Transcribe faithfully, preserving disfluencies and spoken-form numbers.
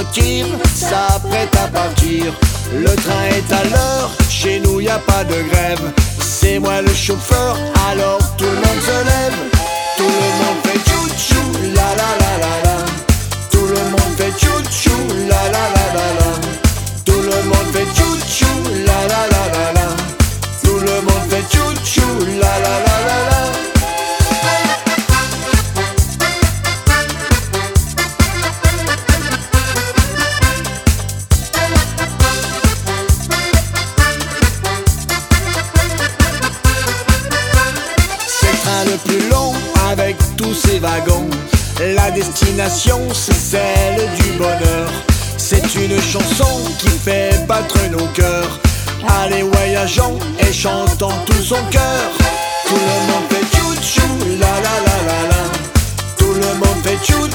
locomotive s'apprête à partir. Le train est à l'heure, chez nous y a pas de grève. C'est moi le chauffeur, alors tout le monde se lève. Tout le monde fait tchou-tchou, la la la la la. Tout le monde fait tchou-tchou, la la la la la. Tout le monde fait tchou-tchou, la la la la la. Tout le monde fait tchou-tchou, la la la la la. Le plus long avec tous ces wagons. La destination c'est celle du bonheur. C'est une chanson qui fait battre nos cœurs. Allez voyageons et chantons tout son cœur. Tout le monde fait tchou-tchou, la la la la la. Tout le monde fait tchou-tchou.